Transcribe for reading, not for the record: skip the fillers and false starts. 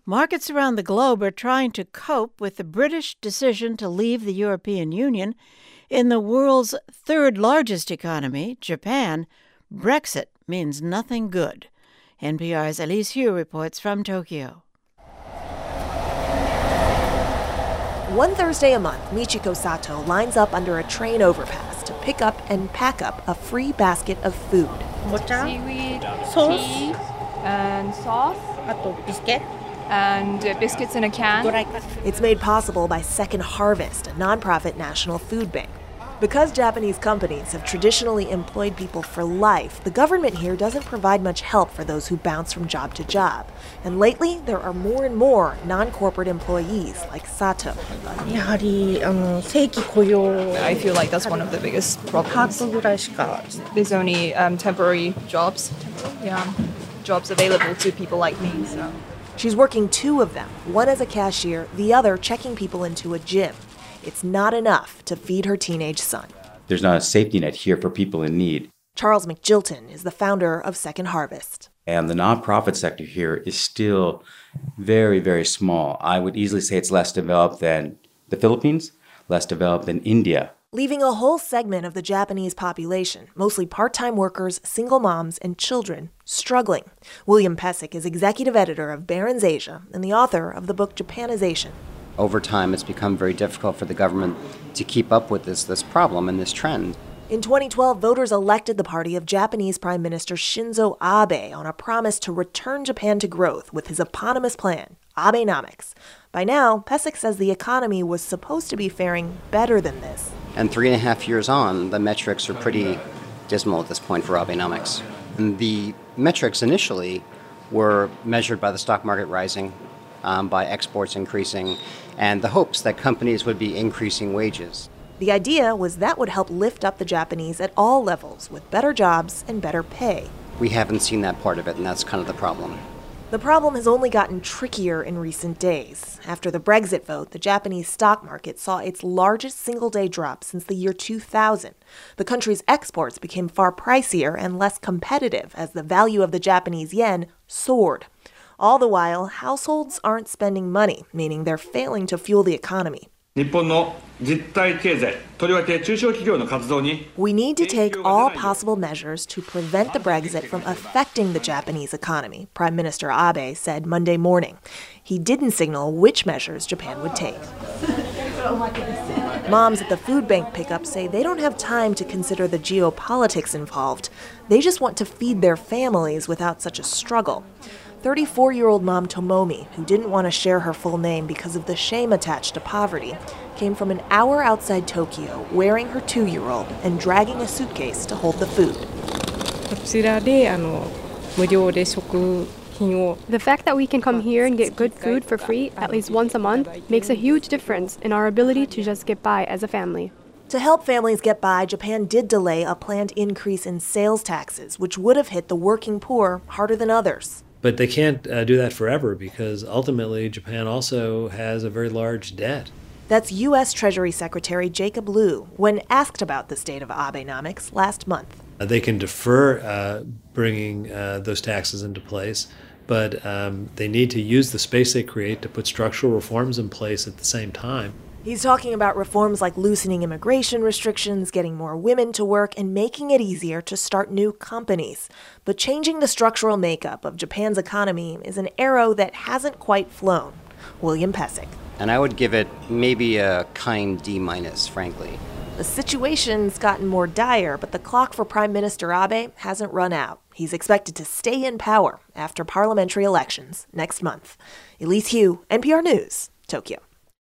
Markets around the globe are trying to cope with the British decision to leave the European Union. In the world's third largest economy, Japan, Brexit means nothing good. NPR's Elise Hu reports from Tokyo. One Thursday a month, Michiko Sato lines up under a train overpass to pick up and pack up a free basket of food. Seaweed, tea, and sauce, and biscuits in a can. It's made possible by Second Harvest, a nonprofit national food bank. Because Japanese companies have traditionally employed people for life, the government here doesn't provide much help for those who bounce from job to job. And lately, there are more and more non-corporate employees like Sato. I feel like that's one of the biggest problems. There's only temporary jobs. Jobs available to people like me. So she's working two of them, one as a cashier, the other checking people into a gym. It's not enough to feed her teenage son. There's not a safety net here for people in need. Charles McJilton is the founder of Second Harvest. And the nonprofit sector here is still very, very small. I would easily say it's less developed than the Philippines, less developed than India. Leaving a whole segment of the Japanese population, mostly part-time workers, single moms, and children, struggling. William Pesek is executive editor of Barron's Asia and the author of the book Japanization. Over time, it's become very difficult for the government to keep up with this problem and this trend. In 2012, voters elected the party of Japanese Prime Minister Shinzo Abe on a promise to return Japan to growth with his eponymous plan, Abenomics. By now, Pesek says the economy was supposed to be faring better than this. And 3.5 years on, the metrics are pretty dismal at this point for Abenomics. And the metrics initially were measured by the stock market rising, by exports increasing, and the hopes that companies would be increasing wages. The idea was that would help lift up the Japanese at all levels with better jobs and better pay. We haven't seen that part of it, and that's kind of the problem. The problem has only gotten trickier in recent days. After the Brexit vote, the Japanese stock market saw its largest single-day drop since the year 2000. The country's exports became far pricier and less competitive as the value of the Japanese yen soared. All the while, households aren't spending money, meaning they're failing to fuel the economy. We need to take all possible measures to prevent the Brexit from affecting the Japanese economy, Prime Minister Abe said Monday morning. He didn't signal which measures Japan would take. Moms at the food bank pickup say they don't have time to consider the geopolitics involved. They just want to feed their families without such a struggle. 34-year-old mom Tomomi, who didn't want to share her full name because of the shame attached to poverty, came from an hour outside Tokyo wearing her 2-year-old and dragging a suitcase to hold the food. The fact that we can come here and get good food for free at least once a month makes a huge difference in our ability to just get by as a family. To help families get by, Japan did delay a planned increase in sales taxes, which would have hit the working poor harder than others. But they can't do that forever because ultimately Japan also has a very large debt. That's U.S. Treasury Secretary Jacob Lew when asked about the state of Abenomics last month. They can defer bringing those taxes into place, but they need to use the space they create to put structural reforms in place at the same time. He's talking about reforms like loosening immigration restrictions, getting more women to work, and making it easier to start new companies. But changing the structural makeup of Japan's economy is an arrow that hasn't quite flown. William Pesek. And I would give it maybe a kind D-, frankly. The situation's gotten more dire, but the clock for Prime Minister Abe hasn't run out. He's expected to stay in power after parliamentary elections next month. Elise Hu, NPR News, Tokyo.